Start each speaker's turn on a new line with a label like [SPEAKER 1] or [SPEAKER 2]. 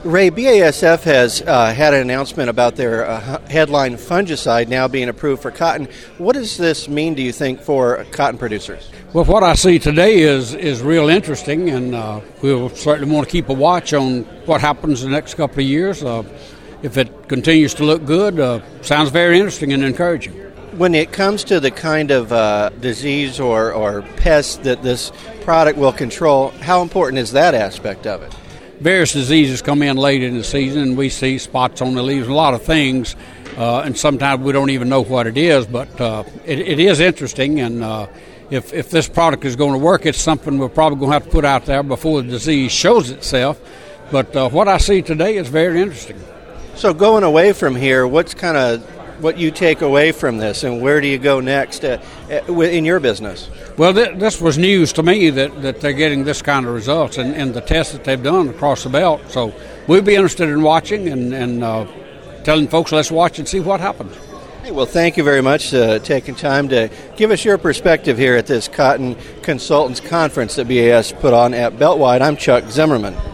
[SPEAKER 1] Ray, BASF has had an announcement about their headline fungicide now being approved for cotton. What does this mean, do you think, for cotton producers?
[SPEAKER 2] Well, what I see today is real interesting, and we'll certainly want to keep a watch on what happens in the next couple of years. If it continues to look good, sounds very interesting and encouraging.
[SPEAKER 1] When it comes to the kind of disease or pest that this product will control, how important is that aspect of it?
[SPEAKER 2] Various diseases come in late in the season, and we see spots on the leaves, a lot of things, and sometimes we don't even know what it is, but it is interesting, and if this product is going to work, it's something we're probably going to have to put out there before the disease shows itself. But what I see today is very interesting.
[SPEAKER 1] So going away from here, what's kind of what you take away from this, and where do you go next in your business?
[SPEAKER 2] Well, this was news to me that they're getting this kind of results and the tests that they've done across the belt. So we'll be interested in watching and telling folks, let's watch and see what happens.
[SPEAKER 1] Hey, well, thank you very much for taking time to give us your perspective here at this Cotton Consultants Conference that BAS put on at Beltwide. I'm Chuck Zimmerman.